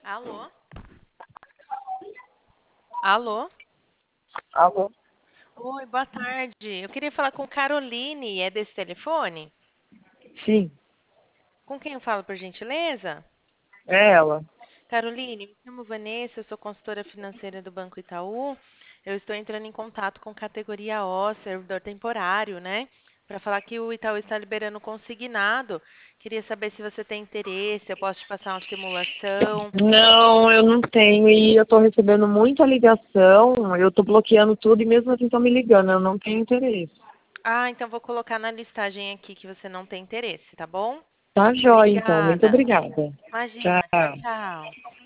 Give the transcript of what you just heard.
Alô? Alô? Alô? Oi, boa tarde. Eu queria falar com Caroline, é desse telefone? Sim, Com quem eu falo, por gentileza? é ela. Caroline, me chamo Vanessa, eu sou consultora financeira do Banco Itaú. Eu estou entrando em contato com categoria O, servidor temporário, né? Para falar que o Itaú está liberando consignado. Queria saber se você tem interesse, eu posso te passar uma simulação. Não, eu não tenho e eu tô recebendo muita ligação, eu tô bloqueando tudo e mesmo assim estão me ligando, eu não tenho interesse. Ah, então vou colocar na listagem aqui que você não tem interesse, tá bom? Tá jóia então, muito Obrigada. obrigada. Imagina. Tchau, Tchau. tchau.